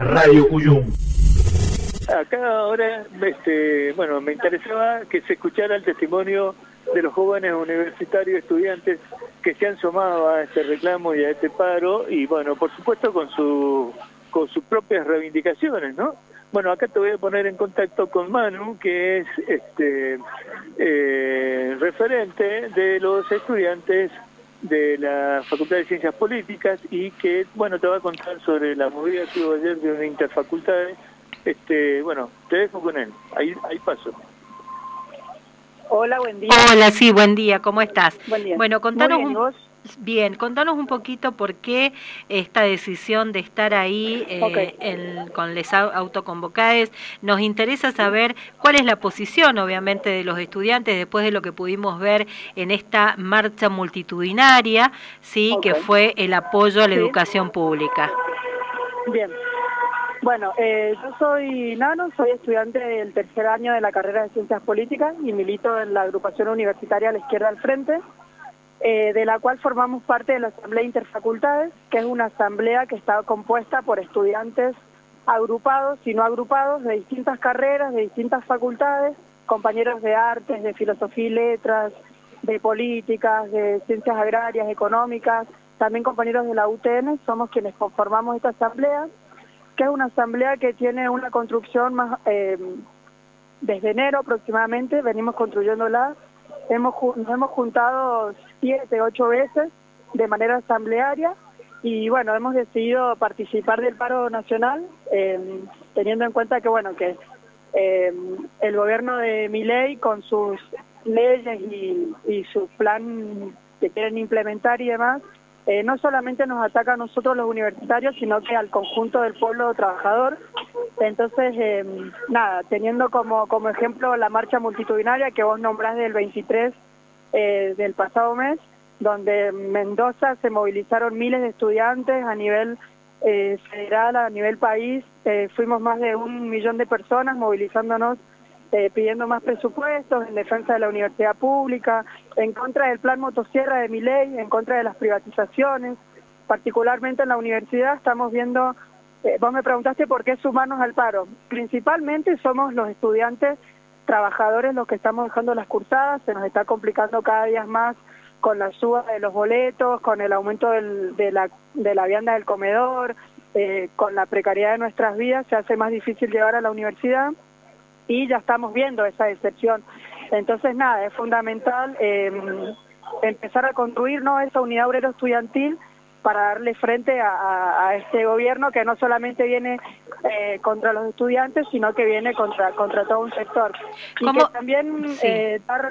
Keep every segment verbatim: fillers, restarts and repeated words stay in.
Radio Cuyum. Acá ahora, este, bueno, me interesaba que se escuchara el testimonio de los jóvenes universitarios estudiantes que se han sumado a este reclamo y a este paro, y bueno, por supuesto con su con sus propias reivindicaciones, ¿no? Bueno, acá te voy a poner en contacto con Manu, que es este eh, referente de los estudiantes de la Facultad de Ciencias Políticas, y que, bueno, te va a contar sobre la movida que hubo ayer de una interfacultades. Este, bueno, te dejo con él. Ahí, ahí paso. Hola, buen día. Hola, sí, buen día, ¿cómo estás? Buen día. Bueno, contanos Muy bien, un... ¿vos? Bien, contanos un poquito por qué esta decisión de estar ahí eh, Okay. en, con les autoconvocades. Nos interesa saber cuál es la posición, obviamente, de los estudiantes después de lo que pudimos ver en esta marcha multitudinaria, sí, Okay. que fue el apoyo a la Sí. educación pública. Bien. Bueno, eh, yo soy Nano, soy estudiante del tercer año de la carrera de Ciencias Políticas y milito en la agrupación universitaria La Izquierda al Frente, eh, de la cual formamos parte de la Asamblea Interfacultades, que es una asamblea que está compuesta por estudiantes agrupados y no agrupados de distintas carreras, de distintas facultades, compañeros de artes, de filosofía y letras, de políticas, de ciencias agrarias, económicas, también compañeros de la U T N, somos quienes conformamos esta asamblea, que es una asamblea que tiene una construcción más, eh, desde enero aproximadamente, venimos construyéndola, hemos, nos hemos juntado siete, ocho veces de manera asamblearia, y bueno, hemos decidido participar del paro nacional, eh, teniendo en cuenta que bueno, que eh, el gobierno de Milei con sus leyes y, y su plan que quieren implementar y demás, Eh, no solamente nos ataca a nosotros los universitarios, sino que al conjunto del pueblo trabajador. Entonces, eh, nada, teniendo como, como ejemplo la marcha multitudinaria que vos nombrás del veintitrés eh, del pasado mes, donde en Mendoza se movilizaron miles de estudiantes a nivel eh, federal, a nivel país, eh, fuimos más de un millón de personas movilizándonos, Eh, pidiendo más presupuestos en defensa de la universidad pública, en contra del plan motosierra de Milei, en contra de las privatizaciones, particularmente en la universidad estamos viendo, eh, vos me preguntaste por qué sumarnos al paro, principalmente somos los estudiantes trabajadores los que estamos dejando las cursadas, se nos está complicando cada día más con la suba de los boletos, con el aumento del, de, la, de la vianda del comedor, eh, con la precariedad de nuestras vidas, se hace más difícil llegar a la universidad, y ya estamos viendo esa decepción. Entonces, nada, es fundamental eh, empezar a construir, ¿no?, esa unidad obrero estudiantil para darle frente a, a, a este gobierno que no solamente viene eh, contra los estudiantes, sino que viene contra contra todo un sector. Y ¿Cómo? que también Sí. eh, dar,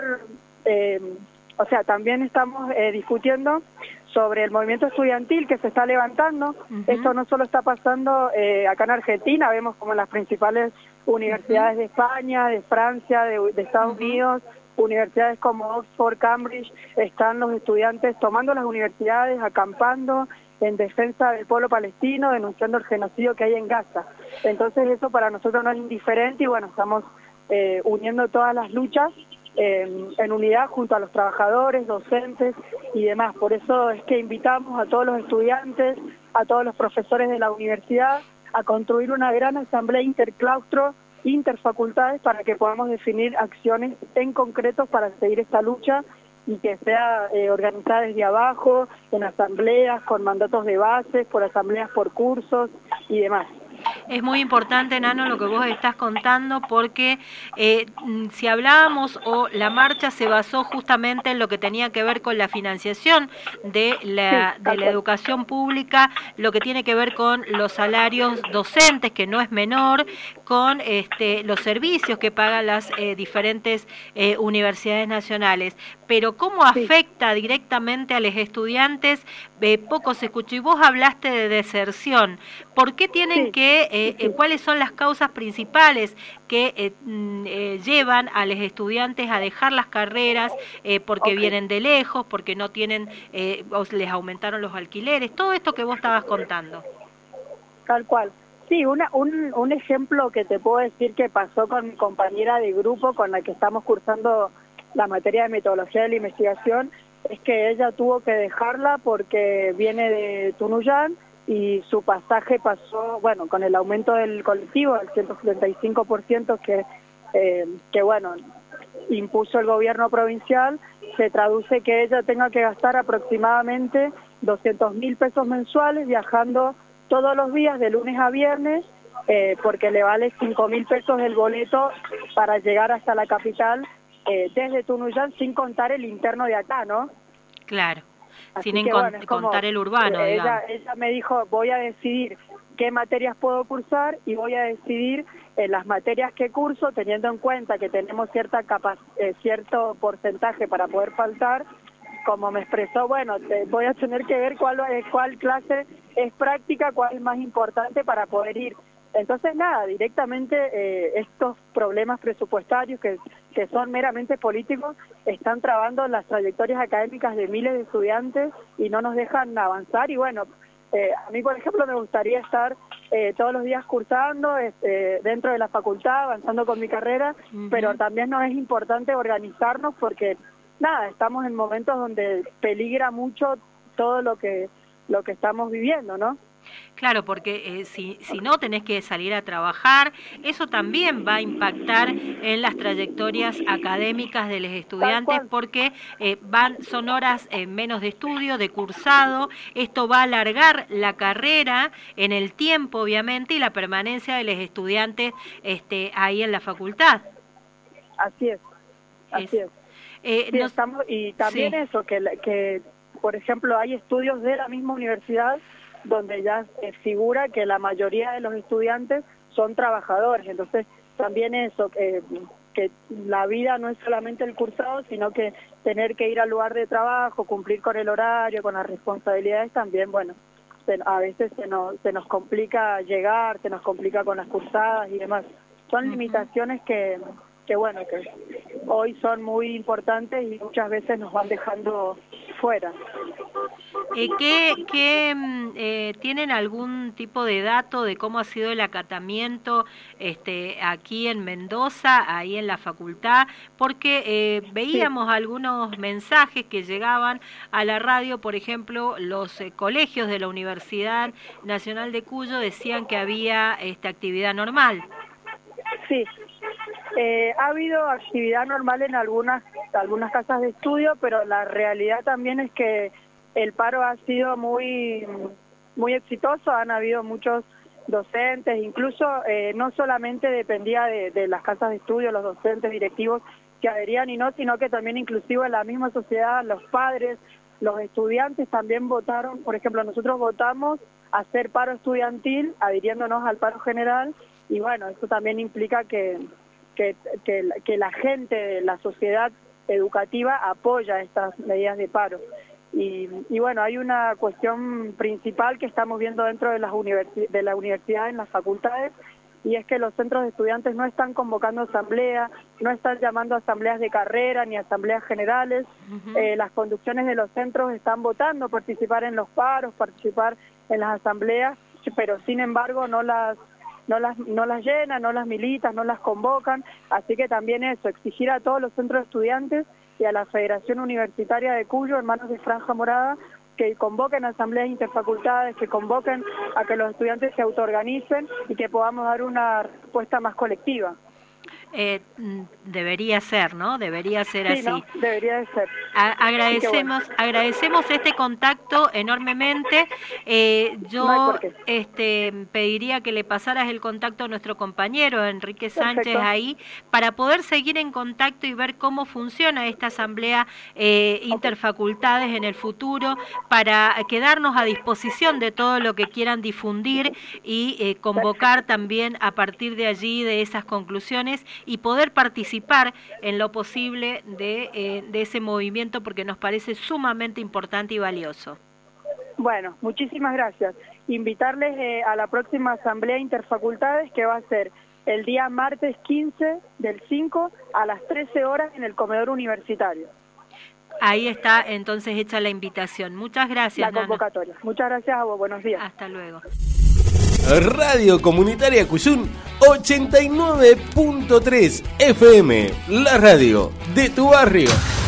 eh, o sea, también estamos eh, discutiendo sobre el movimiento estudiantil que se está levantando. Uh-huh. Esto no solo está pasando eh, acá en Argentina, vemos como en las principales universidades uh-huh. de España, de Francia, de, de Estados uh-huh. Unidos, universidades como Oxford, Cambridge, están los estudiantes tomando las universidades, acampando en defensa del pueblo palestino, denunciando el genocidio que hay en Gaza. Entonces eso para nosotros no es indiferente y bueno, estamos eh, uniendo todas las luchas Eh, en unidad junto a los trabajadores, docentes y demás. Por eso es que invitamos a todos los estudiantes, a todos los profesores de la universidad a construir una gran asamblea interclaustro, interfacultades, para que podamos definir acciones en concreto para seguir esta lucha y que sea eh, organizada desde abajo, en asambleas, con mandatos de bases, por asambleas por cursos y demás. Es muy importante, Nano, lo que vos estás contando, porque eh, si hablábamos o la marcha se basó justamente en lo que tenía que ver con la financiación de la, sí, de la educación pública, lo que tiene que ver con los salarios docentes, que no es menor, con este, los servicios que pagan las eh, diferentes eh, universidades nacionales. Pero cómo afecta sí. directamente a los estudiantes, eh, poco se escuchó. Y vos hablaste de deserción. ¿Por qué tienen sí. que, eh, sí. eh, cuáles son las causas principales que eh, eh, llevan a los estudiantes a dejar las carreras? Eh, porque okay. vienen de lejos, porque no tienen, eh, les aumentaron los alquileres, todo esto que vos estabas contando. Tal cual. Sí, una, un, un ejemplo que te puedo decir que pasó con mi compañera de grupo con la que estamos cursando la materia de metodología de la investigación, es que ella tuvo que dejarla porque viene de Tunuyán y su pasaje pasó, bueno, con el aumento del colectivo, del ciento setenta y cinco por ciento que, eh, que bueno, impuso el gobierno provincial, se traduce que ella tenga que gastar aproximadamente doscientos mil pesos mensuales viajando todos los días de lunes a viernes, eh, porque le vale cinco mil pesos el boleto para llegar hasta la capital eh, desde Tunuyán, sin contar el interno de acá, ¿no? Claro, Así sin que, encon- bueno, es como, contar el urbano, eh, digamos. ella, ella me dijo, voy a decidir qué materias puedo cursar y voy a decidir eh, las materias que curso, teniendo en cuenta que tenemos cierta capa- eh, cierto porcentaje para poder faltar. Como me expresó, bueno, te, voy a tener que ver cuál, cuál clase es práctica, cuál es más importante para poder ir. Entonces, nada, directamente eh, estos problemas presupuestarios que, que son meramente políticos están trabando las trayectorias académicas de miles de estudiantes y no nos dejan avanzar. Y bueno, eh, a mí, por ejemplo, me gustaría estar eh, todos los días cursando este, dentro de la facultad, avanzando con mi carrera, uh-huh. pero también nos es importante organizarnos porque... Nada, estamos en momentos donde peligra mucho todo lo que lo que estamos viviendo, ¿no? Claro, porque eh, si, si no tenés que salir a trabajar, eso también va a impactar en las trayectorias académicas de los estudiantes porque eh, van son horas eh, menos de estudio, de cursado, esto va a alargar la carrera en el tiempo, obviamente, y la permanencia de los estudiantes este, ahí en la facultad. Así es, así es. es. Eh, sí, nos... estamos, y también sí. eso, que, que por ejemplo hay estudios de la misma universidad donde ya eh, figura que la mayoría de los estudiantes son trabajadores, entonces también eso, que, que la vida no es solamente el cursado, sino que tener que ir al lugar de trabajo, cumplir con el horario, con las responsabilidades también, bueno, se, a veces se nos, se nos complica llegar, se nos complica con las cursadas y demás. Son uh-huh. limitaciones que... que bueno, que hoy son muy importantes y muchas veces nos van dejando fuera. Eh, ¿qué, qué, eh, ¿Tienen algún tipo de dato de cómo ha sido el acatamiento este, aquí en Mendoza, ahí en la facultad? Porque eh, veíamos sí. algunos mensajes que llegaban a la radio, por ejemplo, los eh, colegios de la Universidad Nacional de Cuyo decían que había esta actividad normal. Sí. Eh, ha habido actividad normal en algunas algunas casas de estudio, pero la realidad también es que el paro ha sido muy muy exitoso, han habido muchos docentes, incluso eh, no solamente dependía de, de las casas de estudio, los docentes directivos que adherían y no, sino que también inclusive en la misma sociedad, los padres, los estudiantes también votaron. Por ejemplo, nosotros votamos hacer paro estudiantil adhiriéndonos al paro general y bueno, eso también implica que Que, que, que la gente de la sociedad educativa apoya estas medidas de paro. Y, y bueno, hay una cuestión principal que estamos viendo dentro de las universi- de la universidad en las facultades, y es que los centros de estudiantes no están convocando asamblea, no están llamando a asambleas de carrera ni asambleas generales. Uh-huh. eh, las conducciones de los centros están votando participar en los paros, participar en las asambleas, pero sin embargo no las no las no las llenan, no las militan, no las convocan, así que también eso, exigir a todos los centros de estudiantes y a la Federación Universitaria de Cuyo, hermanos de Franja Morada, que convoquen asambleas interfacultades, que convoquen a que los estudiantes se autoorganicen y que podamos dar una respuesta más colectiva. Eh, debería ser, ¿no? Debería ser sí, así. ¿no? Debería de ser. A agradecemos, bueno. agradecemos este contacto enormemente. Eh, yo no este, pediría que le pasaras el contacto a nuestro compañero Enrique Sánchez Perfecto. ahí para poder seguir en contacto y ver cómo funciona esta asamblea eh, interfacultades en el futuro, para quedarnos a disposición de todo lo que quieran difundir y eh, convocar Perfecto. también a partir de allí, de esas conclusiones, y poder participar en lo posible de, eh, de ese movimiento, porque nos parece sumamente importante y valioso. Bueno, muchísimas gracias. Invitarles eh, a la próxima Asamblea Interfacultades, que va a ser el día martes quince del cinco a las trece horas en el comedor universitario. Ahí está entonces hecha la invitación. Muchas gracias, La convocatoria. Nana. Muchas gracias a vos, buenos días. Hasta luego. Radio Comunitaria Cuyún ochenta y nueve punto tres F M, la radio de tu barrio.